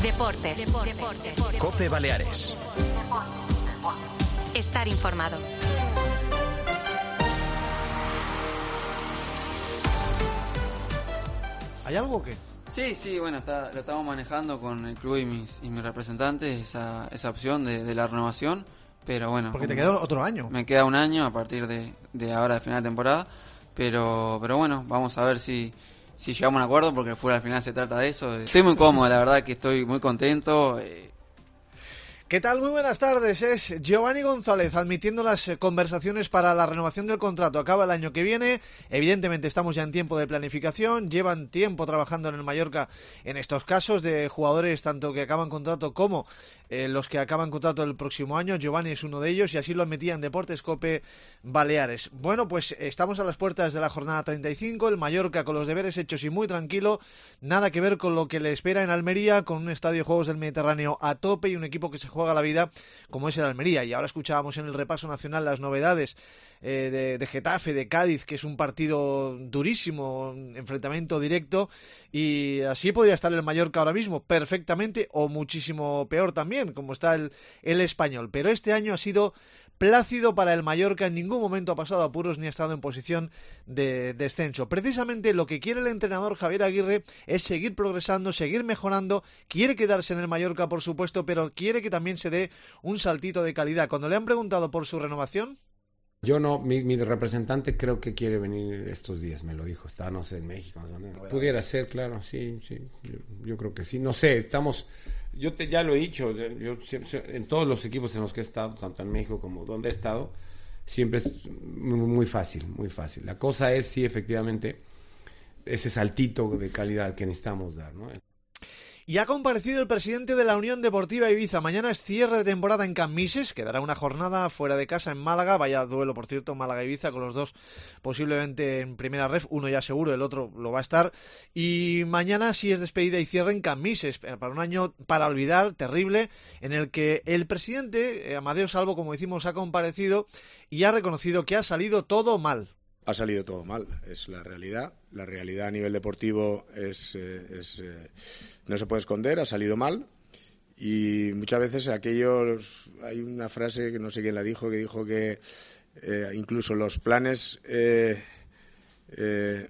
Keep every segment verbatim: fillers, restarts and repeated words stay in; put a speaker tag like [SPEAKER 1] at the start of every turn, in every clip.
[SPEAKER 1] Deportes. Deportes.
[SPEAKER 2] COPE Baleares.
[SPEAKER 1] Estar informado.
[SPEAKER 3] ¿Hay algo o qué?
[SPEAKER 4] Sí, sí, bueno, está, lo estamos manejando con el club y mis, y mis representantes, esa, esa opción de, de la renovación, pero bueno.
[SPEAKER 3] Porque te queda otro año.
[SPEAKER 4] Me queda un año a partir de, de ahora, de final de temporada, pero pero bueno, vamos a ver si, si llegamos a un acuerdo, porque fuera al final se trata de eso. Estoy muy cómodo, la verdad que estoy muy contento. Eh,
[SPEAKER 3] ¿Qué tal? Muy buenas tardes. Es Giovanni González admitiendo las conversaciones para la renovación del contrato. Acaba el año que viene. Evidentemente estamos ya en tiempo de planificación. Llevan tiempo trabajando en el Mallorca en estos casos de jugadores tanto que acaban contrato como eh, los que acaban contrato el próximo año. Giovanni es uno de ellos y así lo admitía en Deportes COPE Baleares. Bueno, pues estamos a las puertas de la jornada treinta y cinco. El Mallorca con los deberes hechos y muy tranquilo. Nada que ver con lo que le espera en Almería, con un estadio de Juegos del Mediterráneo a tope y un equipo que se juega a la vida como es el Almería. Y ahora escuchábamos en el repaso nacional las novedades eh, de, de Getafe, de Cádiz, que es un partido durísimo, enfrentamiento directo, y así podría estar el Mallorca ahora mismo, perfectamente, o muchísimo peor también, como está el, el Español. Pero este año ha sido plácido para el Mallorca, en ningún momento ha pasado apuros ni ha estado en posición de descenso. Precisamente lo que quiere el entrenador Javier Aguirre es seguir progresando, seguir mejorando, quiere quedarse en el Mallorca, por supuesto, pero quiere que también se dé un saltito de calidad. Cuando le han preguntado por su renovación...
[SPEAKER 5] Yo no, mi, mi representante creo que quiere venir estos días, me lo dijo, está, no sé, en México. No sé, pudiera ser, claro, sí, sí, yo, yo creo que sí, no sé, estamos, yo te, ya lo he dicho, yo, en todos los equipos en los que he estado, tanto en México como donde he estado, siempre es muy, muy fácil, muy fácil. La cosa es, sí, efectivamente, ese saltito de calidad que necesitamos dar, ¿no?
[SPEAKER 3] Y ha comparecido el presidente de la Unión Deportiva Ibiza. Mañana es cierre de temporada en Cammises, quedará una jornada fuera de casa en Málaga, vaya duelo por cierto, Málaga-Ibiza, con los dos posiblemente en primera ref, uno ya seguro, el otro lo va a estar, y mañana sí es despedida y cierre en Cammises, para un año para olvidar, terrible, en el que el presidente, Amadeo Salvo, como decimos, ha comparecido y ha reconocido que ha salido todo mal.
[SPEAKER 6] Ha salido todo mal, es la realidad. La realidad a nivel deportivo es, eh, es eh, no se puede esconder, ha salido mal. Y muchas veces aquellos, hay una frase que no sé quién la dijo, que dijo que eh, incluso los planes eh, eh,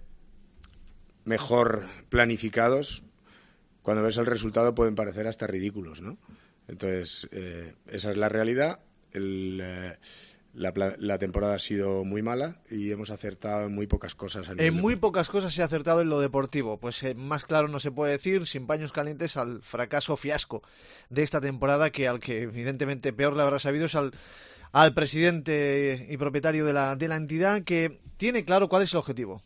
[SPEAKER 6] mejor planificados, cuando ves el resultado pueden parecer hasta ridículos, ¿no? Entonces, eh, esa es la realidad. El... Eh, La, la temporada ha sido muy mala y hemos acertado en muy pocas cosas. A
[SPEAKER 3] en muy pocas cosas se ha acertado en lo deportivo. Pues eh, más claro no se puede decir, sin paños calientes, al fracaso fiasco de esta temporada, que al que evidentemente peor le habrá sabido es al, al presidente y propietario de la, de la entidad, que tiene claro cuál es el objetivo.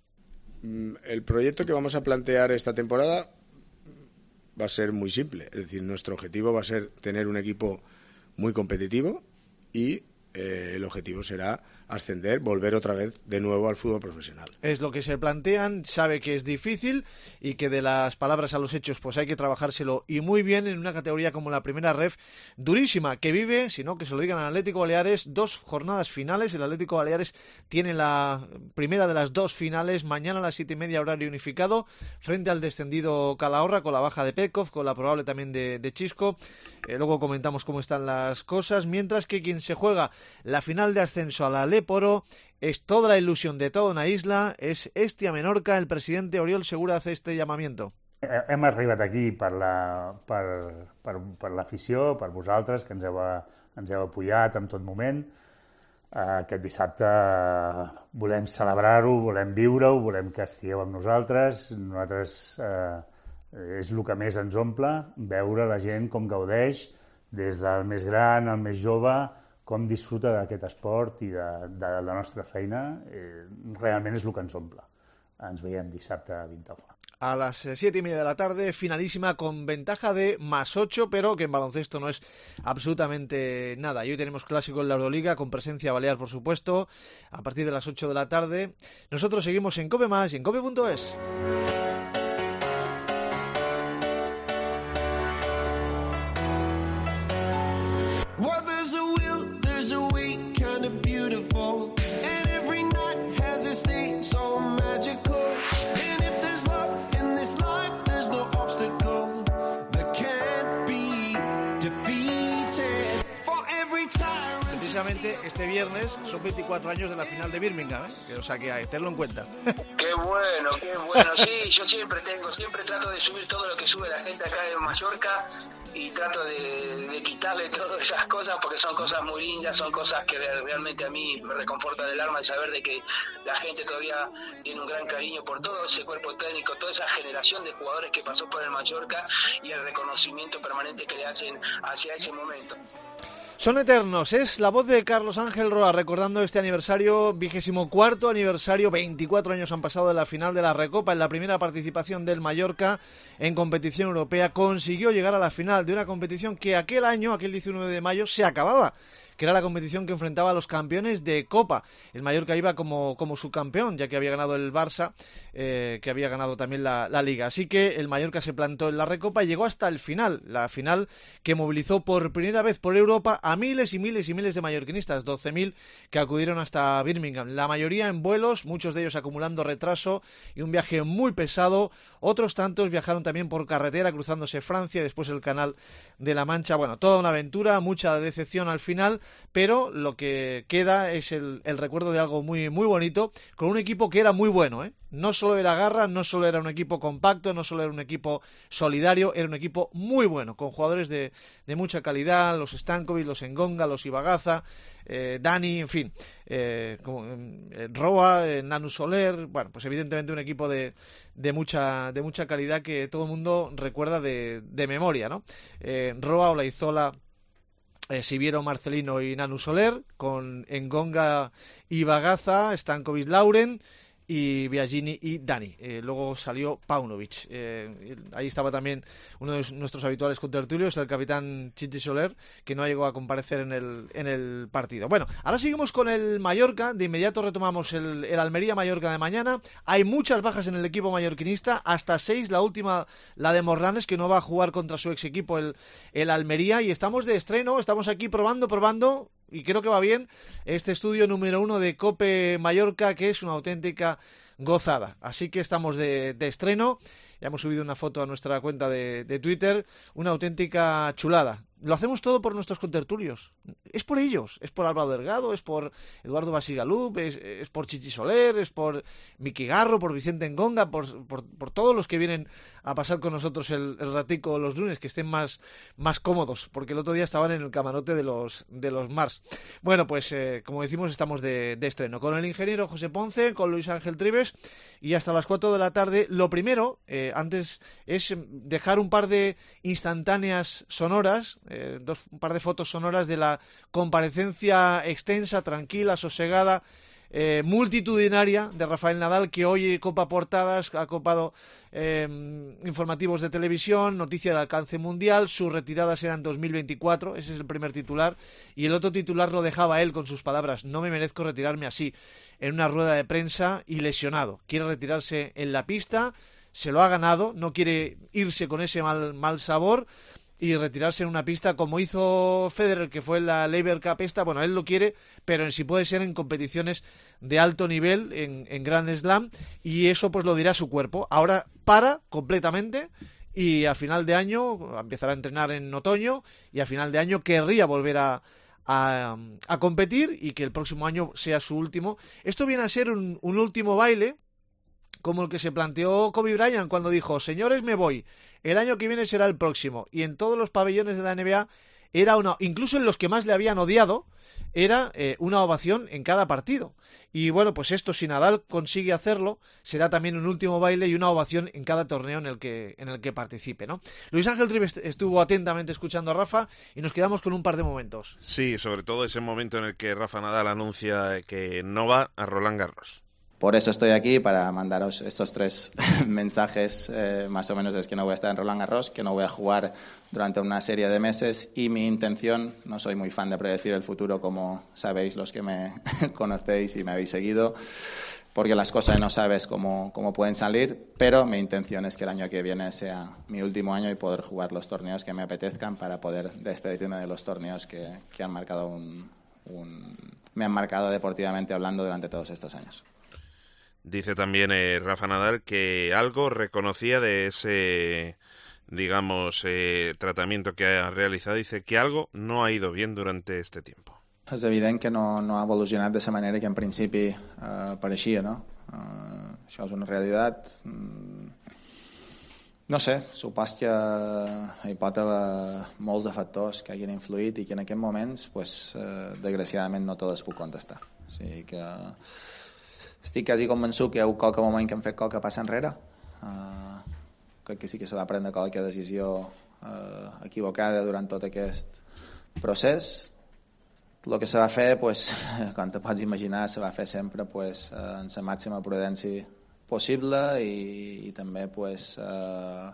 [SPEAKER 6] El proyecto que vamos a plantear esta temporada va a ser muy simple. Es decir, nuestro objetivo va a ser tener un equipo muy competitivo y Eh, el objetivo será ascender, volver otra vez de nuevo al fútbol profesional.
[SPEAKER 3] Es lo que se plantean, sabe que es difícil y que de las palabras a los hechos pues hay que trabajárselo y muy bien en una categoría como la primera ref, durísima, que vive, si no que se lo digan al Atlético Baleares, dos jornadas finales. El Atlético Baleares tiene la primera de las dos finales mañana a las siete y media horario unificado frente al descendido Calahorra, con la baja de Pekov, con la probable también de, de Chisco. Eh, luego comentamos cómo están las cosas, mientras que quien se juega la final de ascenso a la Léporo es toda la ilusión de toda una isla, és Hestia Menorca. El presidente Oriol Segura hace este llamamiento.
[SPEAKER 7] Hem arribat aquí per la, per, per, per l'afició, per vosaltres, que ens heu, ens heu apoyat en tot moment. Aquest dissabte volem celebrar-ho, volem viure-ho, volem que estigueu amb nosaltres. Nosaltres eh, és el que més ens omple, veure la gent com gaudeix, des del més gran al més jove, com disfruta d'aquest esport i de, de la nostra feina. Eh, realment és el que ens omple. Ens veiem dissabte a Vintaufla.
[SPEAKER 3] A las siete y media de la tarde, finalísima con ventaja de más ocho, pero que en baloncesto no es absolutamente nada. Y hoy tenemos clásico en la Euroliga, con presencia balear, por supuesto, a partir de las ocho de la tarde. Nosotros seguimos en COPE Más y en cope punto es.
[SPEAKER 8] And if there's love in this life, there's no obstacle that can
[SPEAKER 3] precisamente este viernes son veinticuatro años de la final de Birmingham, ¿eh? O sea que hay, tenlo en cuenta.
[SPEAKER 2] Qué bueno, qué bueno. Sí, yo siempre tengo, siempre trato de subir todo lo que sube la gente acá en Mallorca y trato de, de quitarle todas esas cosas porque son cosas muy lindas, son cosas que realmente a mí me reconfortan el alma de saber de que la gente todavía tiene un gran cariño por todo ese cuerpo técnico, toda esa generación de jugadores que pasó por el Mallorca y el reconocimiento permanente que le hacen hacia ese momento.
[SPEAKER 3] Son eternos, es la voz de Carlos Ángel Roa recordando este aniversario, vigésimo cuarto aniversario, veinticuatro años han pasado de la final de la Recopa, en la primera participación del Mallorca en competición europea, consiguió llegar a la final de una competición que aquel año, aquel diecinueve de mayo, se acababa, que era la competición que enfrentaba a los campeones de Copa. El Mallorca iba como, como subcampeón, ya que había ganado el Barça, eh, que había ganado también la, la Liga. Así que el Mallorca se plantó en la Recopa y llegó hasta el final, la final que movilizó por primera vez por Europa a miles y miles y miles de mallorquinistas, doce mil que acudieron hasta Birmingham. La mayoría en vuelos, muchos de ellos acumulando retraso y un viaje muy pesado. Otros tantos viajaron también por carretera, cruzándose Francia, después el Canal de la Mancha. Bueno, toda una aventura, mucha decepción al final, pero lo que queda es el, el recuerdo de algo muy, muy bonito, con un equipo que era muy bueno, ¿eh? No solo era garra, no solo era un equipo compacto, no solo era un equipo solidario, era un equipo muy bueno, con jugadores de, de mucha calidad, los Stankovic, los Engonga, los Ibagaza, eh, Dani, en fin, eh, como, eh, Roa, eh, Nanu Soler, bueno, pues evidentemente un equipo de, de mucha de mucha calidad que todo el mundo recuerda de, de memoria, ¿no? Eh, Roa, Olaizola, Eh, Siviero, Marcelino y Nanu Soler, con Engonga y Bagaza, Stankovic, Lauren y Biagini y Dani. Eh, luego salió Paunovic. Eh, ahí estaba también uno de nuestros habituales contertulios, el capitán Chichi Soler, que no llegó a comparecer en el, en el partido. Bueno, ahora seguimos con el Mallorca. De inmediato retomamos el, el Almería-Mallorca de mañana. Hay muchas bajas en el equipo mallorquinista, hasta seis, la última, la de Morlanes, que no va a jugar contra su ex equipo, el, el Almería, y estamos de estreno, estamos aquí probando, probando, y creo que va bien este estudio número uno de COPE Mallorca, que es una auténtica gozada. Así que estamos de, de estreno. Ya hemos subido una foto a nuestra cuenta de, de Twitter. Una auténtica chulada. Lo hacemos todo por nuestros contertulios. Es por ellos. Es por Álvaro Delgado, es por Eduardo Basigalup, es, es por Chichi Soler, es por Miki Garro, por Vicente Engonga, por, por, por todos los que vienen a pasar con nosotros el, el ratico los lunes, que estén más, más cómodos, porque el otro día estaban en el camarote de los, de los Mars. Bueno, pues eh, como decimos, estamos de, de estreno con el ingeniero José Ponce, con Luis Ángel Trives, y hasta las cuatro de la tarde. Lo primero, eh, antes, es dejar un par de instantáneas sonoras, eh, dos, un par de fotos sonoras de la comparecencia extensa, tranquila, sosegada, eh, multitudinaria de Rafael Nadal, que hoy copa portadas, ha copado eh, informativos de televisión, noticia de alcance mundial. Su retirada será en dos mil veinticuatro, ese es el primer titular, y el otro titular lo dejaba él con sus palabras: no me merezco retirarme así, en una rueda de prensa, y lesionado. Quiere retirarse en la pista, se lo ha ganado, no quiere irse con ese mal, mal sabor y retirarse en una pista como hizo Federer, que fue en la Laver Cup esta. Bueno, él lo quiere, pero si puede ser en competiciones de alto nivel, en, en Grand Slam, y eso pues lo dirá su cuerpo. Ahora para completamente, y a final de año empezará a entrenar en otoño, y a final de año querría volver a A, a competir, y que el próximo año sea su último. Esto viene a ser un, un último baile, como el que se planteó Kobe Bryant cuando dijo: señores, me voy, el año que viene será el próximo. Y en todos los pabellones de la N B A era una, incluso en los que más le habían odiado, era eh, una ovación en cada partido. Y bueno, pues esto, si Nadal consigue hacerlo, será también un último baile y una ovación en cada torneo en el que, en el que participe, ¿no? Luis Ángel Trives estuvo atentamente escuchando a Rafa, y nos quedamos con un par de momentos.
[SPEAKER 8] Sí, sobre todo ese momento en el que Rafa Nadal anuncia que no va a Roland Garros.
[SPEAKER 9] Por eso estoy aquí, para mandaros estos tres mensajes, eh, más o menos, es que no voy a estar en Roland Garros, que no voy a jugar durante una serie de meses, y mi intención, no soy muy fan de predecir el futuro, como sabéis los que me conocéis y me habéis seguido, porque las cosas no sabes cómo, cómo pueden salir, pero mi intención es que el año que viene sea mi último año y poder jugar los torneos que me apetezcan, para poder despedirme de los torneos que, que han marcado un, un, me han marcado deportivamente hablando durante todos estos años.
[SPEAKER 8] Dice también eh, Rafa Nadal que algo reconocía de ese, digamos, eh, tratamiento que ha realizado. Dice que algo no ha ido bien durante este tiempo.
[SPEAKER 9] És evident que no, no ha evolucionat de la manera que en principi eh, pareixia, no? Eh, això és una realitat. No sé, supos que hi pot haver molts de factors que hagin influït i que en aquests moments, pues, eh, desgraciadament, no tots puc contestar. O sigui que estic quasi convençut que hi ha hagut qualque moment que hem fet qualque passa enrere. Uh, crec que sí que se va prendre qualque decisió uh, equivocada durant tot aquest procés. El que se va fer, pues, com te pots imaginar, se va fer sempre, pues, uh, en la màxima prudència possible i, i també, pues, uh,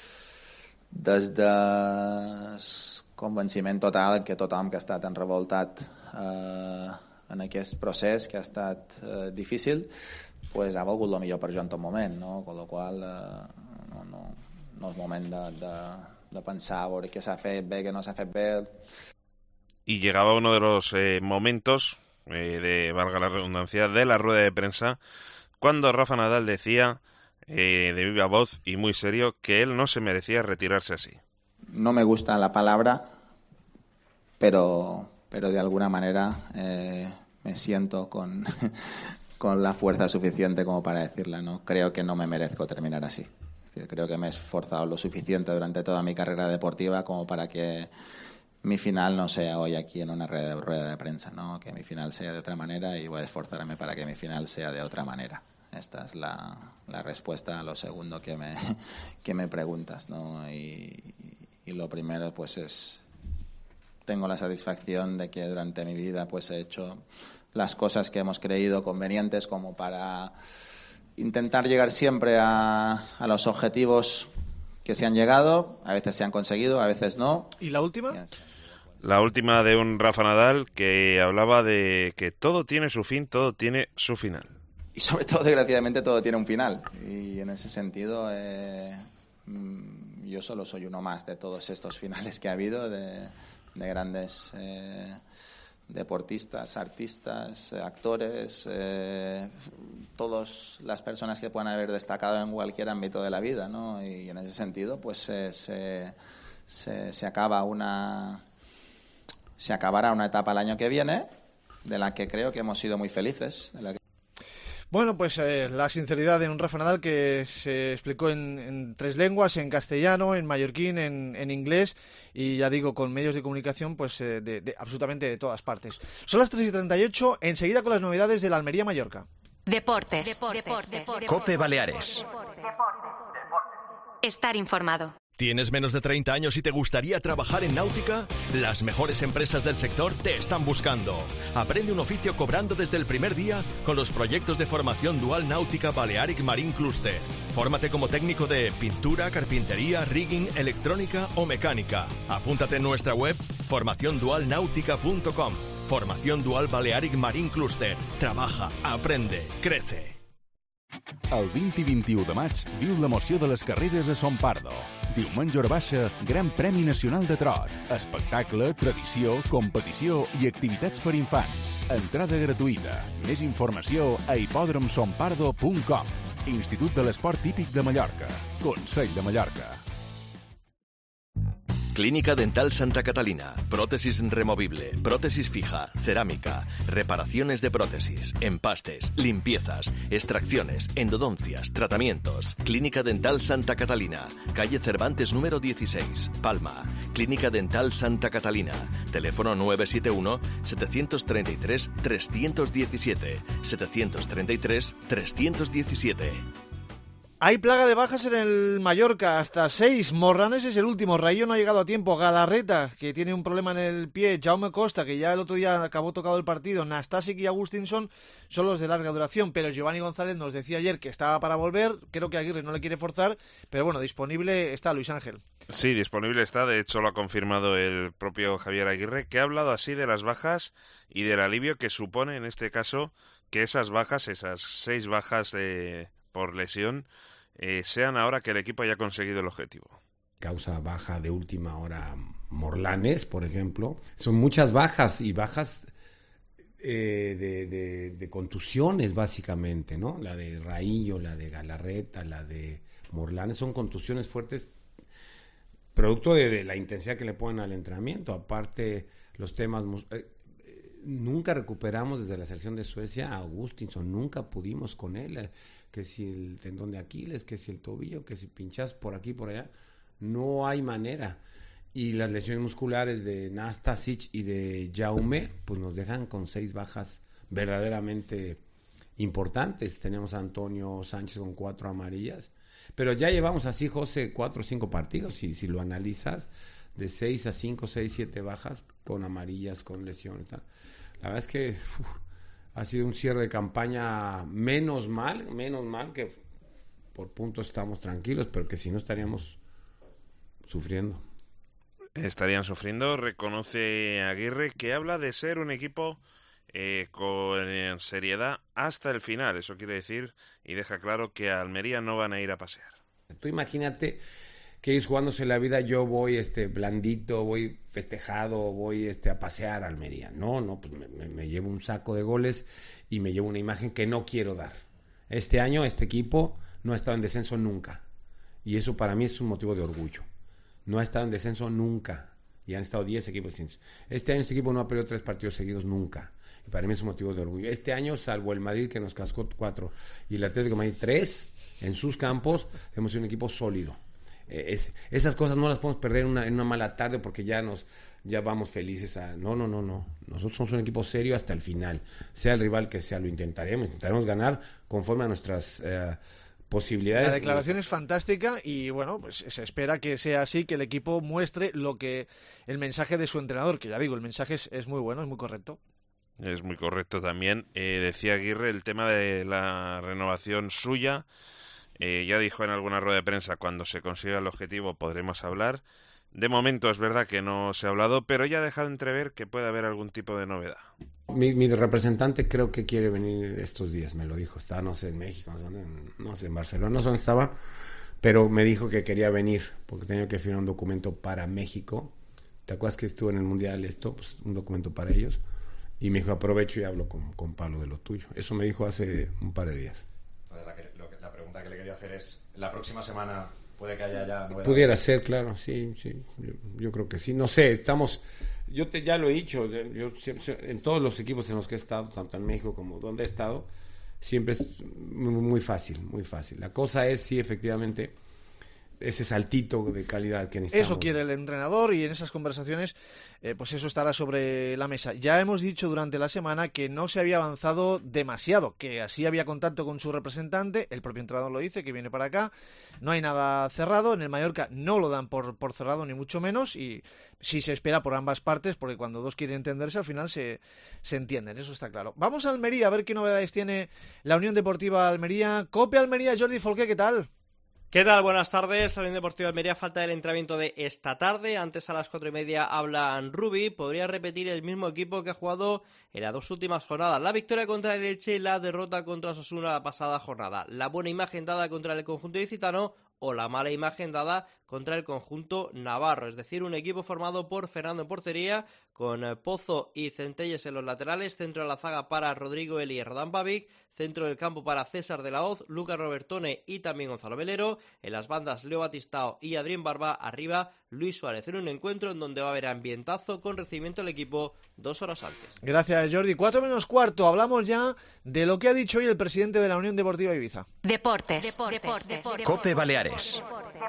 [SPEAKER 9] des del convenciment total que tothom que ha estat enrevoltat uh, en aquest procés, que ha estat uh, difícil, pues, ha volgut el millor per jo en tot moment, no? Con lo qual uh, no, no, no és moment de, de, de pensar a veure què s'ha fet bé, què no s'ha fet bé.
[SPEAKER 8] Y llegaba uno de los eh, momentos, eh, de valga la redundancia, de la rueda de prensa, cuando Rafa Nadal decía eh, de viva voz y muy serio que él no se merecía retirarse así.
[SPEAKER 9] No me gusta la palabra, pero, pero de alguna manera eh, me siento con, con la fuerza suficiente como para decirla, ¿no? Creo que no me merezco terminar así. Es decir, creo que me he esforzado lo suficiente durante toda mi carrera deportiva como para que mi final no sea hoy aquí en una rueda de, rueda de prensa, ¿no? Que mi final sea de otra manera y voy a esforzarme para que mi final sea de otra manera. Esta es la, la respuesta a lo segundo que me, que me preguntas, ¿no? Y, y lo primero, pues, es... Tengo la satisfacción de que durante mi vida, pues, he hecho las cosas que hemos creído convenientes como para intentar llegar siempre a, a los objetivos que se han llegado. A veces se han conseguido, a veces no.
[SPEAKER 3] ¿Y la última?
[SPEAKER 8] La última de un Rafa Nadal que hablaba de que todo tiene su fin, todo tiene su final.
[SPEAKER 9] Y sobre todo, desgraciadamente, todo tiene un final. Y en ese sentido, eh, yo solo soy uno más de todos estos finales que ha habido, de, de grandes eh, deportistas, artistas, actores, eh, todas las personas que puedan haber destacado en cualquier ámbito de la vida, ¿no? Y en ese sentido, pues eh, se, se, se acaba una... Se acabará una etapa el año que viene, de la que creo que hemos sido muy felices. De la que...
[SPEAKER 3] Bueno, pues eh, la sinceridad de un Rafa Nadal que se explicó en, en tres lenguas, en castellano, en mallorquín, en, en inglés, y ya digo, con medios de comunicación pues eh, de, de absolutamente de todas partes. Son las tres y treinta y ocho, enseguida con las novedades de la Almería Mallorca.
[SPEAKER 1] Deportes. Deportes. Deportes. Deportes.
[SPEAKER 10] Cope Baleares.
[SPEAKER 1] Estar informado.
[SPEAKER 10] ¿Tienes menos de treinta años y te gustaría trabajar en náutica? Las mejores empresas del sector te están buscando. Aprende un oficio cobrando desde el primer día con los proyectos de formación dual náutica Balearic Marine Cluster. Fórmate como técnico de pintura, carpintería, rigging, electrónica o mecánica. Apúntate en nuestra web formación dual náutica punto com. Formación Dual Balearic Marine Cluster. Trabaja, aprende, crece.
[SPEAKER 11] El vint i vint-i-u de maig viu l'emoció de les carreres a Son Pardo. Diumenge hora baixa, Gran Premi Nacional de Trot. Espectacle, tradició, competició i activitats per infants. Entrada gratuïta. Més informació a hipòdrom son pardo punt com. Institut de l'Esport Típic de Mallorca. Consell de Mallorca.
[SPEAKER 10] Clínica Dental Santa Catalina. Prótesis removible, prótesis fija, cerámica, reparaciones de prótesis, empastes, limpiezas, extracciones, endodoncias, tratamientos. Clínica Dental Santa Catalina. Calle Cervantes número dieciséis, Palma. Clínica Dental Santa Catalina. Teléfono nueve siete uno, siete tres tres, tres uno siete, siete tres tres, tres uno siete.
[SPEAKER 3] Hay plaga de bajas en el Mallorca, hasta seis. Morranes es el último, Rayo no ha llegado a tiempo. Galarreta, que tiene un problema en el pie. Jaume Costa, que ya el otro día acabó tocado el partido. Nastasic y Agustinson son los de larga duración, pero Giovanni González nos decía ayer que estaba para volver. Creo que Aguirre no le quiere forzar, pero bueno, disponible está Luis Ángel.
[SPEAKER 8] Sí, disponible está, de hecho lo ha confirmado el propio Javier Aguirre, que ha hablado así de las bajas y del alivio que supone en este caso que esas bajas, esas seis bajas de... por lesión, eh, sean ahora que el equipo haya conseguido el objetivo.
[SPEAKER 5] Causa baja de última hora Morlanes, por ejemplo. Son muchas bajas y bajas eh, de, de, de contusiones, básicamente, ¿no? La de Raillo, la de Galarreta, la de Morlanes, son contusiones fuertes producto de, de la intensidad que le ponen al entrenamiento. Aparte, los temas... Eh, nunca recuperamos desde la selección de Suecia a Augustinsson, nunca pudimos con él, que si el tendón de Aquiles, que si el tobillo, que si pinchas por aquí, por allá, no hay manera. Y las lesiones musculares de Nastasic y de Jaume, pues nos dejan con seis bajas verdaderamente importantes. Tenemos a Antonio Sánchez con cuatro amarillas, pero ya llevamos así, José, cuatro o cinco partidos, y si lo analizas, de seis a cinco, seis, siete bajas con amarillas, con lesiones. Tal. La verdad es que uf, ha sido un cierre de campaña menos mal, menos mal que por puntos estamos tranquilos, pero que si no estaríamos sufriendo.
[SPEAKER 8] Estarían sufriendo. Reconoce Aguirre que habla de ser un equipo eh, con seriedad hasta el final. Eso quiere decir, y deja claro, que a Almería no van a ir a pasear.
[SPEAKER 5] Tú imagínate que ellos jugándose la vida, yo voy este blandito, voy festejado, voy este a pasear a Almería. No, no, pues me, me, me llevo un saco de goles y me llevo una imagen que no quiero dar. Este año este equipo no ha estado en descenso nunca, y eso para mí es un motivo de orgullo. No ha estado en descenso nunca, y han estado diez equipos distintos. Este año este equipo no ha perdido tres partidos seguidos nunca, y para mí es un motivo de orgullo. Este año, salvo el Madrid, que nos cascó cuatro, y el Atlético de Madrid tres, en sus campos, hemos sido un equipo sólido. Es, esas cosas no las podemos perder en una, en una mala tarde porque ya nos ya vamos felices a... No, no, no, no. Nosotros somos un equipo serio hasta el final. Sea el rival que sea, lo intentaremos. Intentaremos ganar conforme a nuestras eh, posibilidades.
[SPEAKER 3] La declaración es fantástica y, bueno, pues se espera que sea así, que el equipo muestre lo que el mensaje de su entrenador, que ya digo, el mensaje es, es muy bueno, es muy correcto.
[SPEAKER 8] Es muy correcto también. Eh, decía Aguirre el tema de la renovación suya. Eh, ya dijo en alguna rueda de prensa, cuando se consiga el objetivo podremos hablar. De momento es verdad que no se ha hablado, pero ya ha dejado entrever que puede haber algún tipo de novedad.
[SPEAKER 5] Mi, mi representante creo que quiere venir estos días, me lo dijo. Estaba, no sé, en México, no sé, en, no sé, en Barcelona, no sé dónde estaba, pero me dijo que quería venir porque tenía que firmar un documento para México. ¿Te acuerdas que estuvo en el Mundial esto? Pues un documento para ellos. Y me dijo, aprovecho y hablo con, con Pablo de lo tuyo. Eso me dijo hace un par de días.
[SPEAKER 12] Entonces, la, que, lo que, la pregunta que le quería hacer es, ¿la próxima semana puede que haya ya novedades?
[SPEAKER 5] Pudiera ser, claro, sí, sí, yo, yo creo que sí. No sé, estamos, yo te, ya lo he dicho, yo siempre, en todos los equipos en los que he estado, tanto en México como donde he estado, siempre es muy, muy fácil, muy fácil. La cosa es si efectivamente ese saltito de calidad que necesitamos.
[SPEAKER 3] Eso quiere el entrenador y en esas conversaciones eh, pues eso estará sobre la mesa. Ya hemos dicho durante la semana que no se había avanzado demasiado, que así había contacto con su representante, el propio entrenador lo dice, que viene para acá, no hay nada cerrado, en el Mallorca no lo dan por, por cerrado ni mucho menos y sí se espera por ambas partes porque cuando dos quieren entenderse al final se, se entienden, eso está claro. Vamos a Almería a ver qué novedades tiene la Unión Deportiva Almería. Cope Almería, Jordi Folqué, ¿qué tal?
[SPEAKER 13] ¿Qué tal? Buenas tardes. La Unión Deportiva de Almería falta el entrenamiento de esta tarde. Antes a las cuatro y media habla Rubi. Podría repetir el mismo equipo que ha jugado en las dos últimas jornadas. La victoria contra el Elche y la derrota contra Osasuna la pasada jornada. La buena imagen dada contra el conjunto ilicitano o la mala imagen dada contra el conjunto navarro. Es decir, un equipo formado por Fernando en portería, con Pozo y Centelles en los laterales, centro de la zaga para Rodrigo Eli y Rodán Pavic, centro del campo para César de la Hoz, Lucas Robertone y también Gonzalo Velero, en las bandas Leo Batistao y Adrián Barba, arriba Luis Suárez, en un encuentro en donde va a haber ambientazo con recibimiento del equipo dos horas antes.
[SPEAKER 3] Gracias, Jordi. Cuatro menos cuarto, hablamos ya de lo que ha dicho hoy el presidente de la Unión Deportiva Ibiza.
[SPEAKER 1] Deportes, deportes, deportes, deportes.
[SPEAKER 14] Cope Baleares.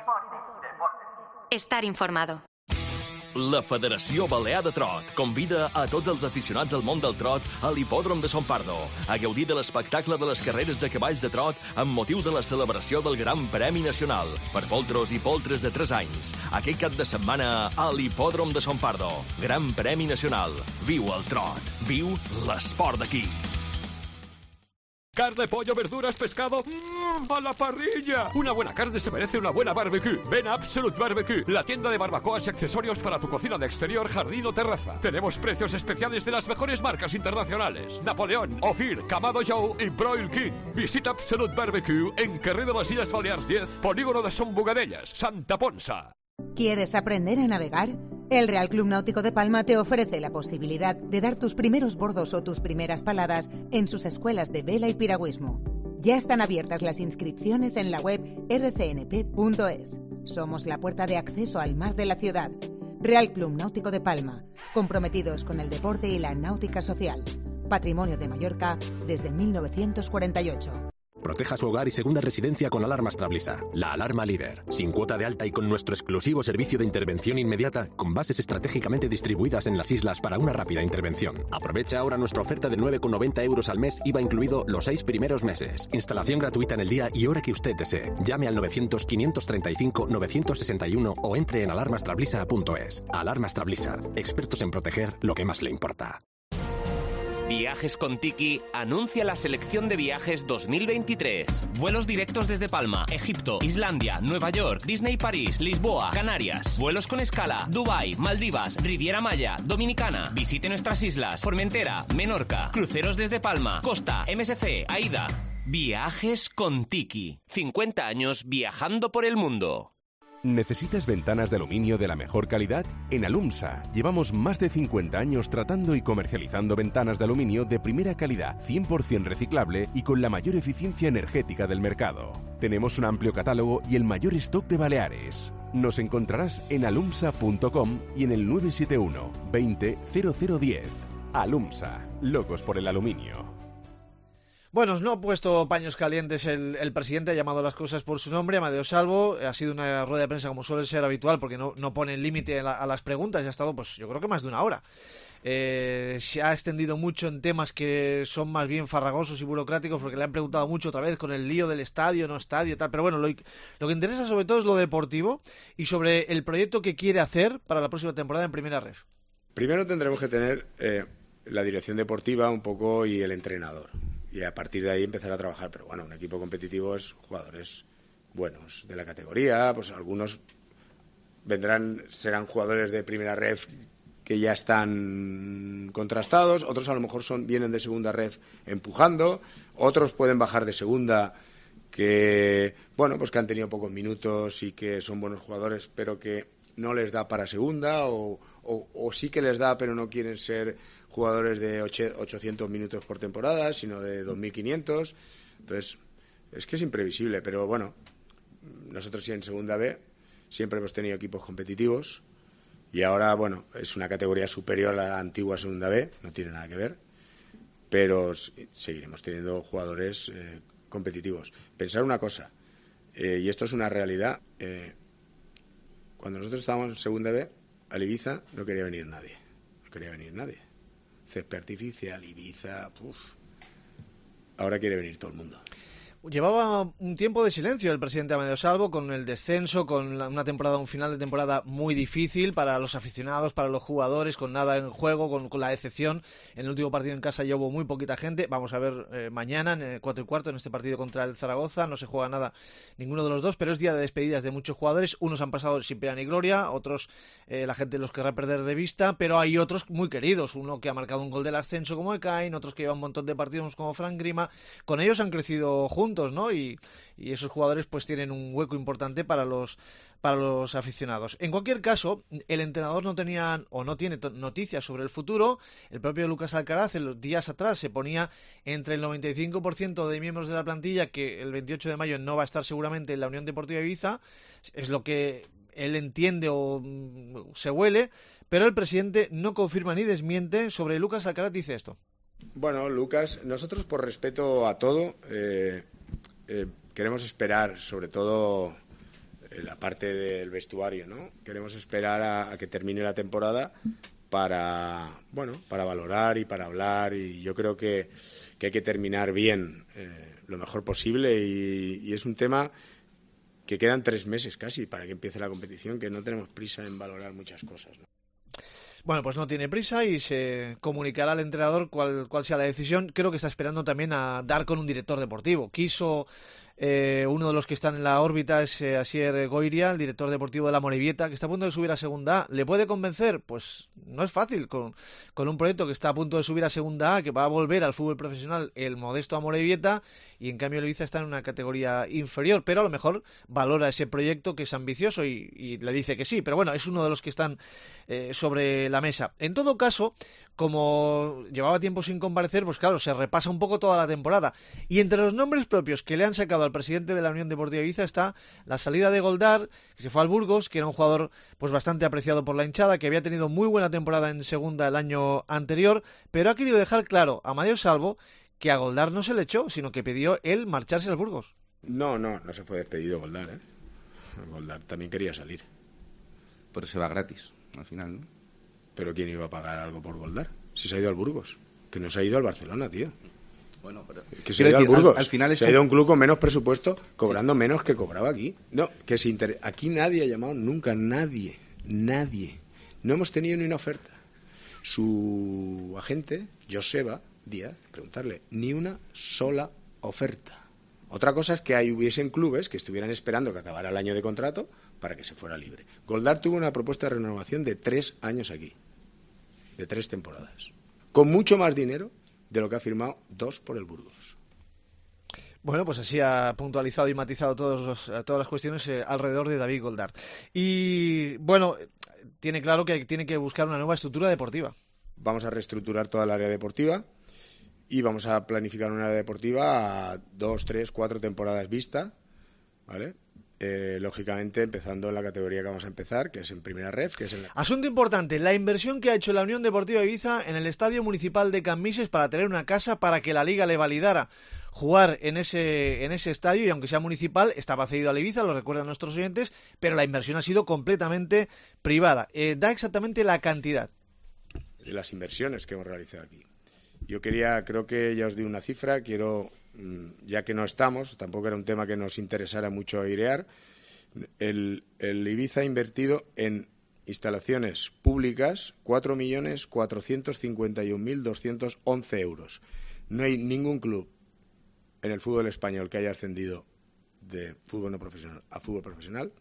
[SPEAKER 1] Estar informado.
[SPEAKER 10] La Federació Balear de Trot convida a tots els aficionats al món del trot a l'hipòdrom de Son Pardo a gaudir de l'espectacle de les carreres de cavalls de trot amb motiu de la celebració del Gran Premi Nacional per poltros i poltres de tres anys. Aquest cap de setmana a l'hipòdrom de Son Pardo. Gran Premi Nacional. Viu el trot. Viu l'esport d'aquí.
[SPEAKER 15] Carne, pollo, verduras, pescado, mmm, a la parrilla. Una buena carne se merece una buena barbecue. Ven a Absolute Barbecue, la tienda de barbacoas y accesorios para tu cocina de exterior, jardín o terraza. Tenemos precios especiales de las mejores marcas internacionales: Napoleón, Ophir, Kamado Joe y Broil King. Visita Absolute Barbecue en Carrer de las Illes Balears diez, Polígono de Son Bugadellas, Santa Ponsa.
[SPEAKER 16] ¿Quieres aprender a navegar? El Real Club Náutico de Palma te ofrece la posibilidad de dar tus primeros bordos o tus primeras paladas en sus escuelas de vela y piragüismo. Ya están abiertas las inscripciones en la web erre ce ene pe punto es. Somos la puerta de acceso al mar de la ciudad. Real Club Náutico de Palma, comprometidos con el deporte y la náutica social. Patrimonio de Mallorca desde mil novecientos cuarenta y ocho.
[SPEAKER 14] Proteja su hogar y segunda residencia con Alarmas Trablisa, la alarma líder. Sin cuota de alta y con nuestro exclusivo servicio de intervención inmediata, con bases estratégicamente distribuidas en las islas para una rápida intervención. Aprovecha ahora nuestra oferta de nueve con noventa euros al mes, I V A incluido los seis primeros meses. Instalación gratuita en el día y hora que usted desee. Llame al novecientos, quinientos treinta y cinco, novecientos sesenta y uno o entre en alarmas trablisa punto es. Alarmas Trablisa, expertos en proteger lo que más le importa.
[SPEAKER 17] Viajes con Tiki anuncia la selección de viajes dos mil veintitrés. Vuelos directos desde Palma, Egipto, Islandia, Nueva York, Disney París, Lisboa, Canarias. Vuelos con escala, Dubái, Maldivas, Riviera Maya, Dominicana. Visite nuestras islas, Formentera, Menorca. Cruceros desde Palma, Costa, M S C, Aida. Viajes con Tiki. cincuenta años viajando por el mundo.
[SPEAKER 11] ¿Necesitas ventanas de aluminio de la mejor calidad? En Alumsa llevamos más de cincuenta años tratando y comercializando ventanas de aluminio de primera calidad, cien por ciento reciclable y con la mayor eficiencia energética del mercado. Tenemos un amplio catálogo y el mayor stock de Baleares. Nos encontrarás en alumsa punto com y en el nueve siete uno, veinte, cero cero diez. Alumsa, locos por el aluminio.
[SPEAKER 3] Bueno, no ha puesto paños calientes el, el presidente, ha llamado las cosas por su nombre, Amadeo Salvo. Ha sido una rueda de prensa como suele ser habitual porque no, no pone límite a, la, a las preguntas y ha estado, pues yo creo que más de una hora. Eh, se ha extendido mucho en temas que son más bien farragosos y burocráticos porque le han preguntado mucho otra vez con el lío del estadio, no estadio, tal. Pero bueno, lo, lo que interesa sobre todo es lo deportivo y sobre el proyecto que quiere hacer para la próxima temporada en Primera Ref.
[SPEAKER 6] Primero tendremos que tener eh, la dirección deportiva un poco y el entrenador. Y a partir de ahí empezar a trabajar. Pero bueno, un equipo competitivo es jugadores buenos de la categoría, pues algunos vendrán, serán jugadores de primera ref que ya están contrastados, otros a lo mejor son vienen de segunda ref empujando, otros pueden bajar de segunda que, bueno, pues que han tenido pocos minutos y que son buenos jugadores, pero que no les da para segunda o, o, o sí que les da, pero no quieren ser jugadores de ochocientos minutos por temporada, sino de dos mil quinientos. Entonces, es que es imprevisible, pero bueno, nosotros sí en Segunda B siempre hemos tenido equipos competitivos y ahora, bueno, es una categoría superior a la antigua Segunda B, no tiene nada que ver, pero seguiremos teniendo jugadores eh, competitivos. Pensar una cosa, eh, y esto es una realidad, eh, cuando nosotros estábamos en Segunda B, al Ibiza no quería venir nadie, no quería venir nadie. Césped artificial, Ibiza, uf. Ahora quiere venir todo el mundo.
[SPEAKER 3] Llevaba un tiempo de silencio el presidente Amadeo Salvo con el descenso, con la, una temporada, un final de temporada muy difícil para los aficionados, para los jugadores, con nada en juego, con, con la decepción. En el último partido en casa ya hubo muy poquita gente. Vamos a ver eh, mañana en el cuatro y cuarto en este partido contra el Zaragoza. No se juega nada ninguno de los dos, pero es día de despedidas de muchos jugadores. Unos han pasado sin pena ni gloria, otros eh, la gente los querrá perder de vista, pero hay otros muy queridos. Uno que ha marcado un gol del ascenso como Ekain, otros que llevan un montón de partidos como Fran Grima. Con ellos han crecido juntos, ¿no? Y, y esos jugadores pues tienen un hueco importante para los para los aficionados. En cualquier caso, el entrenador no tenía o no tiene noticias sobre el futuro. El propio Lucas Alcaraz, en los días atrás, se ponía entre el noventa y cinco por ciento de miembros de la plantilla que el veintiocho de mayo no va a estar seguramente en la Unión Deportiva Ibiza. Es lo que él entiende o se huele, pero el presidente no confirma ni desmiente. Sobre Lucas Alcaraz dice esto.
[SPEAKER 6] Bueno, Lucas, nosotros por respeto a todo eh, eh, queremos esperar, sobre todo eh, la parte del vestuario, ¿no? Queremos esperar a, a que termine la temporada para, bueno, para valorar y para hablar, y yo creo que, que hay que terminar bien, eh, lo mejor posible, y, y es un tema que quedan tres meses casi para que empiece la competición, que no tenemos prisa en valorar muchas cosas, ¿no?
[SPEAKER 3] Bueno, pues no tiene prisa y se comunicará al entrenador cuál, cuál sea la decisión. Creo que está esperando también a dar con un director deportivo. Quiso, eh, uno de los que están en la órbita es eh, Asier Goiria, el director deportivo de la Morevieta, que está a punto de subir a Segunda A. ¿Le puede convencer? Pues no es fácil. Con, con un proyecto que está a punto de subir a Segunda A, que va a volver al fútbol profesional, el modesto Amorebieta, y en cambio el Ibiza está en una categoría inferior, pero a lo mejor valora ese proyecto que es ambicioso y, y le dice que sí, pero bueno, es uno de los que están eh, sobre la mesa. En todo caso, como llevaba tiempo sin comparecer, pues claro, se repasa un poco toda la temporada, y entre los nombres propios que le han sacado al al presidente de la Unión Deportiva Ibiza está la salida de Goldar, que se fue al Burgos, que era un jugador pues bastante apreciado por la hinchada, que había tenido muy buena temporada en segunda el año anterior, pero ha querido dejar claro a Amadeo Salvo que a Goldar no se le echó, sino que pidió él marcharse al Burgos.
[SPEAKER 6] No, no, no se fue despedido Goldar, ¿eh? Goldar también quería salir.
[SPEAKER 18] Pero se va gratis, al final, ¿no?
[SPEAKER 6] ¿Pero quién iba a pagar algo por Goldar? Si se ha ido al Burgos. Que no se ha ido al Barcelona, tío.
[SPEAKER 18] Bueno, pero...
[SPEAKER 6] Que se ha ido al Burgos. Al, al final se
[SPEAKER 18] un...
[SPEAKER 6] ha ido a un club con menos presupuesto, cobrando sí. menos que cobraba aquí. No, que se inter... Aquí nadie ha llamado nunca, nadie, nadie. No hemos tenido ni una oferta. Su agente, Joseba Díaz, preguntarle, ni una sola oferta. Otra cosa es que hay, hubiesen clubes que estuvieran esperando que acabara el año de contrato para que se fuera libre. Goldar tuvo una propuesta de renovación de tres años aquí, de tres temporadas, con mucho más dinero de lo que ha firmado dos por el Burgos.
[SPEAKER 3] Bueno, pues así ha puntualizado y matizado todos los, todas las cuestiones eh, alrededor de David Goldar. Y bueno, tiene claro que tiene que buscar una nueva estructura deportiva.
[SPEAKER 6] Vamos a reestructurar toda el área deportiva y vamos a planificar un área deportiva a dos, tres, cuatro temporadas vista, ¿vale? Eh, lógicamente empezando en la categoría que vamos a empezar, que es en Primera Ref, que es en la...
[SPEAKER 3] Asunto importante, la inversión que ha hecho la Unión Deportiva Ibiza en el Estadio Municipal de Cambises para tener una casa para que la Liga le validara jugar en ese en ese estadio, y aunque sea municipal, estaba cedido a la Ibiza, lo recuerdan nuestros oyentes, pero la inversión ha sido completamente privada. Eh, da exactamente la cantidad.
[SPEAKER 6] De las inversiones que hemos realizado aquí. Yo quería, creo que ya os di una cifra, quiero, ya que no estamos, tampoco era un tema que nos interesara mucho airear, el, el Ibiza ha invertido en instalaciones públicas cuatro millones cuatrocientos cincuenta y un mil doscientos once euros. No hay ningún club en el fútbol español que haya ascendido de fútbol no profesional a fútbol profesional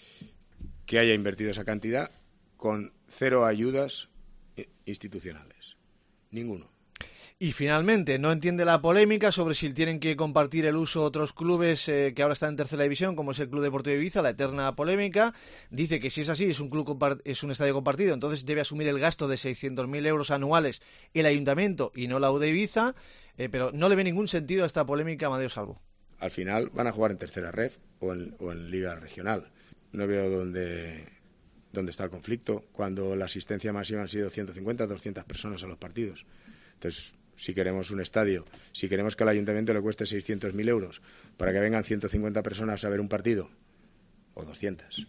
[SPEAKER 6] que haya invertido esa cantidad con cero ayudas institucionales. Ninguno.
[SPEAKER 3] Y finalmente, no entiende la polémica sobre si tienen que compartir el uso otros clubes eh, que ahora están en tercera división, como es el Club Deportivo Ibiza, la eterna polémica. Dice que si es así, es un club es un estadio compartido, entonces debe asumir el gasto de seiscientos mil euros anuales el Ayuntamiento y no la U de Ibiza, eh, pero no le ve ningún sentido a esta polémica a Amadeo Salvo.
[SPEAKER 6] Al final van a jugar en tercera ref o en, o en Liga Regional. No veo dónde, dónde está el conflicto, cuando la asistencia máxima han sido ciento cincuenta, doscientas personas a los partidos. Entonces, si queremos un estadio, si queremos que al Ayuntamiento le cueste seiscientos mil euros para que vengan ciento cincuenta personas a ver un partido, o doscientas,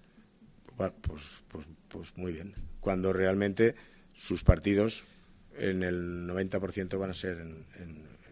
[SPEAKER 6] pues, pues, pues muy bien. Cuando realmente sus partidos en el noventa por ciento van a ser en, en,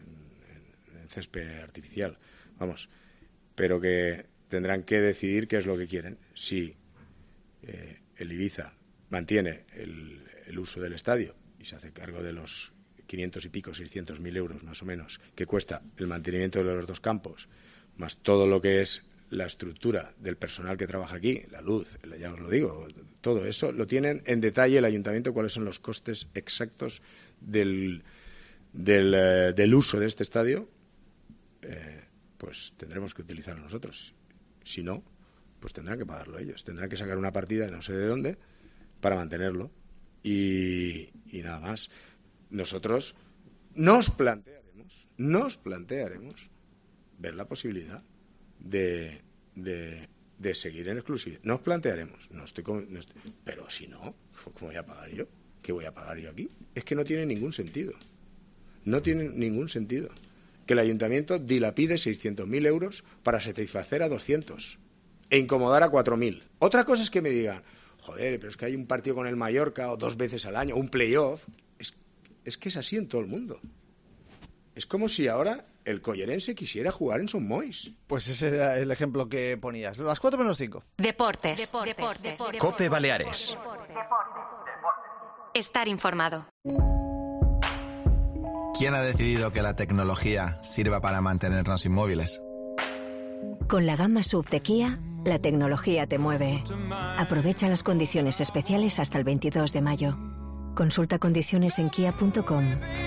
[SPEAKER 6] en, en césped artificial, vamos, pero que tendrán que decidir qué es lo que quieren. Si eh, el Ibiza mantiene el, el uso del estadio y se hace cargo de los quinientos y pico, seiscientos mil euros más o menos, que cuesta el mantenimiento de los dos campos, más todo lo que es la estructura del personal que trabaja aquí, la luz, ya os lo digo, todo eso lo tienen en detalle el Ayuntamiento, cuáles son los costes exactos del, del, eh, del uso de este estadio, eh, pues tendremos que utilizarlo nosotros. Si no, pues tendrán que pagarlo ellos, tendrán que sacar una partida de no sé de dónde para mantenerlo y, y nada más. Nosotros nos plantearemos, nos plantearemos ver la posibilidad de, de, de seguir en exclusividad. Nos plantearemos, no estoy, con, no estoy, pero si no, ¿cómo voy a pagar yo? ¿Qué voy a pagar yo aquí? Es que no tiene ningún sentido. No tiene ningún sentido que el Ayuntamiento dilapide seiscientos mil euros para satisfacer a doscientos e incomodar a cuatro mil. Otra cosa es que me digan, joder, pero es que hay un partido con el Mallorca o dos veces al año, un playoff. Es que es así en todo el mundo. Es como si ahora el collerense quisiera jugar en Son Mois.
[SPEAKER 3] Pues ese era el ejemplo que ponías. Las cuatro menos cinco.
[SPEAKER 1] Deportes. Deportes. Deportes. Deportes.
[SPEAKER 17] Cope Baleares.
[SPEAKER 1] Estar informado.
[SPEAKER 19] ¿Quién ha decidido que la tecnología sirva para mantenernos inmóviles?
[SPEAKER 20] Con la gama S U V de Kia, la tecnología te mueve. Aprovecha las condiciones especiales hasta el veintidós de mayo. Consulta condiciones en kia punto com.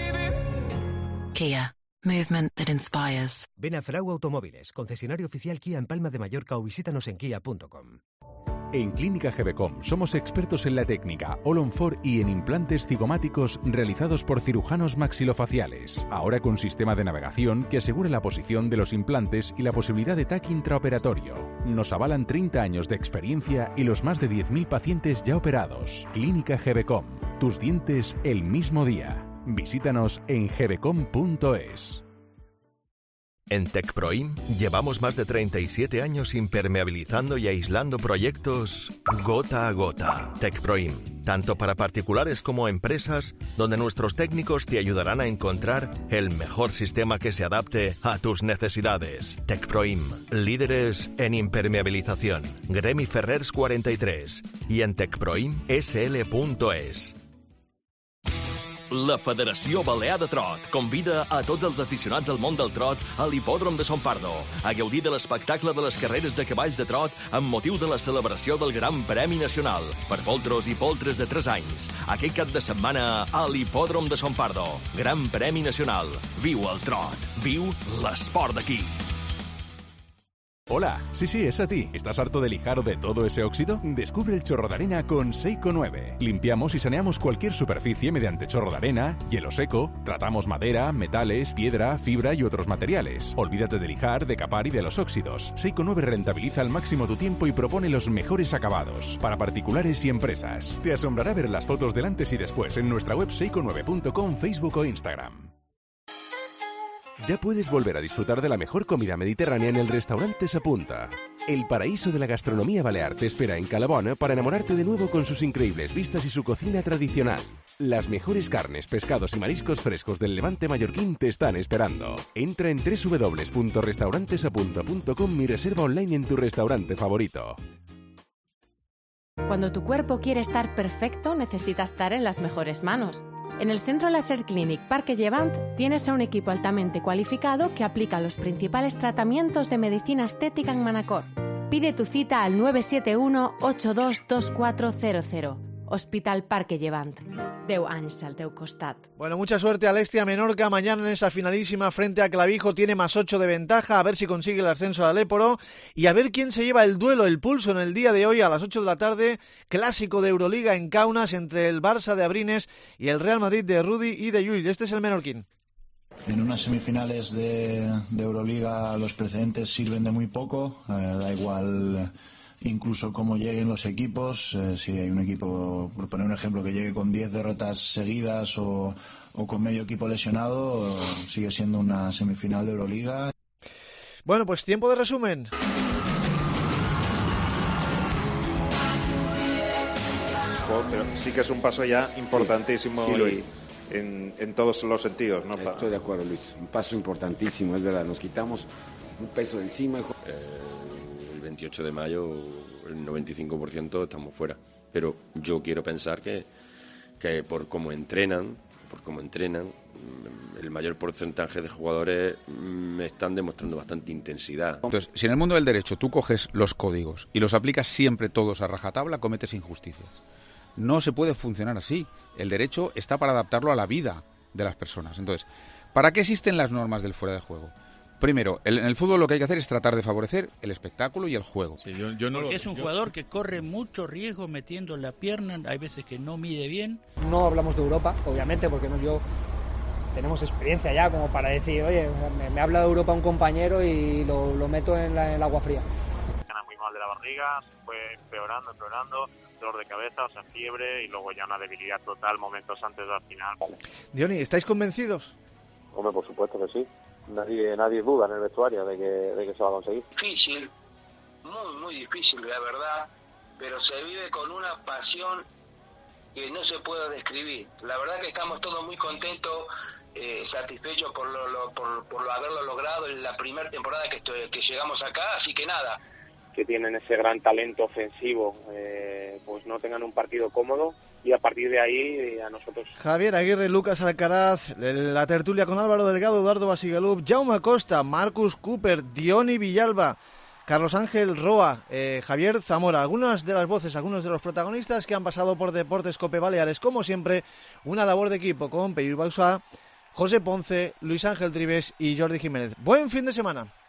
[SPEAKER 21] Kia. Movement that inspires.
[SPEAKER 22] Ven a Frau Automóviles, concesionario oficial Kia en Palma de Mallorca, o visítanos en kia punto com.
[SPEAKER 11] En Clínica Gebecom somos expertos en la técnica All on four y en implantes cigomáticos realizados por cirujanos maxilofaciales. Ahora con sistema de navegación que asegura la posición de los implantes y la posibilidad de T A C intraoperatorio. Nos avalan treinta años de experiencia y los más de diez mil pacientes ya operados. Clínica Gebecom. Tus dientes el mismo día. Visítanos en gebecom punto es.
[SPEAKER 10] En TecProim llevamos más de treinta y siete años impermeabilizando y aislando proyectos gota a gota. TecProim, tanto para particulares como empresas, donde nuestros técnicos te ayudarán a encontrar el mejor sistema que se adapte a tus necesidades. TecProim, líderes en impermeabilización. Gremi Ferrers cuarenta y tres y en tecproim s l punto es. La Federació Balear de Trot convida a tots els aficionats al món del trot a l'hipòdrom de Son Pardo a gaudir de l'espectacle de les carreres de cavalls de trot amb motiu de la celebració del Gran Premi Nacional per poltros i poltres de tres anys. Aquell cap de setmana a l'hipòdrom de Son Pardo. Gran Premi Nacional. Viu el trot. Viu l'esport d'aquí.
[SPEAKER 11] Hola, sí, sí, es a ti. ¿Estás harto de lijar o de todo ese óxido? Descubre el chorro de arena con Seiko nueve. Limpiamos y saneamos cualquier superficie mediante chorro de arena, hielo seco, tratamos madera, metales, piedra, fibra y otros materiales. Olvídate de lijar, de capar y de los óxidos. Seiko nueve rentabiliza al máximo tu tiempo y propone los mejores acabados para particulares y empresas. Te asombrará ver las fotos del antes y después en nuestra web seiko nueve punto com, Facebook o Instagram. Ya puedes volver a disfrutar de la mejor comida mediterránea en el restaurante Sapunta. El paraíso de la gastronomía balear te espera en Calabona para enamorarte de nuevo con sus increíbles vistas y su cocina tradicional. Las mejores carnes, pescados y mariscos frescos del Levante mallorquín te están esperando. Entra en doble u doble u doble u punto restaurantesapunta punto com y reserva online en tu restaurante favorito.
[SPEAKER 4] Cuando tu cuerpo quiere estar perfecto, necesita estar en las mejores manos. En el Centro Laser Clinic Parque Llevant tienes a un equipo altamente cualificado que aplica los principales tratamientos de medicina estética en Manacor. Pide tu cita al nueve siete uno, ocho dos dos cuatro cero cero. Hospital Parque Llevant. Deu anys al teu costat.
[SPEAKER 3] Bueno, mucha suerte al Estia Menorca mañana en esa finalísima frente a Clavijo. Tiene más ocho de ventaja, a ver si consigue el ascenso al Léporo y a ver quién se lleva el duelo, el pulso en el día de hoy a las ocho de la tarde. Clásico de Euroliga en Kaunas entre el Barça de Abrines y el Real Madrid de Rudy y de Llull. Este es el menorquín.
[SPEAKER 22] En unas semifinales de, de Euroliga los precedentes sirven de muy poco, eh, da igual incluso cómo lleguen los equipos, eh, si hay un equipo, por poner un ejemplo, que llegue con diez derrotas seguidas o, o con medio equipo lesionado, eh, sigue siendo una semifinal de Euroliga.
[SPEAKER 3] Bueno, pues tiempo de resumen.
[SPEAKER 23] Pero sí que es un paso ya importantísimo
[SPEAKER 5] sí, sí lo
[SPEAKER 23] y en, en todos los sentidos, ¿no?
[SPEAKER 5] Estoy de acuerdo, Luis. Un paso importantísimo, es verdad. Nos quitamos un peso de encima.
[SPEAKER 24] Eh, el veintiocho de mayo, el noventa y cinco por ciento estamos fuera. Pero yo quiero pensar que, que por cómo entrenan, por cómo entrenan, el mayor porcentaje de jugadores me están demostrando bastante intensidad.
[SPEAKER 25] Entonces, si en el mundo del derecho tú coges los códigos y los aplicas siempre todos a rajatabla, cometes injusticias. No se puede funcionar así. El derecho está para adaptarlo a la vida de las personas. Entonces, ¿para qué existen las normas del fuera de juego? Primero, el, en el fútbol lo que hay que hacer es tratar de favorecer el espectáculo y el juego.
[SPEAKER 26] Sí, yo, yo no Porque lo, es un yo... jugador que corre mucho riesgo metiendo la pierna, hay veces que no mide bien.
[SPEAKER 27] No hablamos de Europa, obviamente, porque no yo tenemos experiencia ya como para decir, oye, me, me habla de Europa un compañero y lo, lo meto en, la, en el agua fría.
[SPEAKER 28] Gana muy mal de la barriga, se fue empeorando, empeorando, dolor de cabeza, o sea, fiebre y luego ya una debilidad total momentos antes del final.
[SPEAKER 3] Diony, ¿estáis convencidos?
[SPEAKER 29] Hombre, por supuesto que sí. Nadie, nadie duda en el vestuario de que, de que se va a conseguir.
[SPEAKER 2] Difícil, muy, muy difícil, la verdad, pero se vive con una pasión que no se puede describir. La verdad que estamos todos muy contentos, eh, satisfechos por, lo, lo, por, por lo haberlo logrado en la primera temporada que, estoy, que llegamos acá, así que nada.
[SPEAKER 28] Que tienen ese gran talento ofensivo, eh, pues no tengan un partido cómodo y a partir de ahí a nosotros.
[SPEAKER 3] Javier Aguirre, Lucas Alcaraz, la tertulia con Álvaro Delgado, Eduardo Basigalup, Jaume Acosta, Marcus Cooper, Diony Villalba, Carlos Ángel Roa, eh, Javier Zamora, algunas de las voces, algunos de los protagonistas que han pasado por Deportes Cope Baleares, como siempre, una labor de equipo con Peyu Bausá, José Ponce, Luis Ángel Trives y Jordi Jiménez. Buen fin de semana.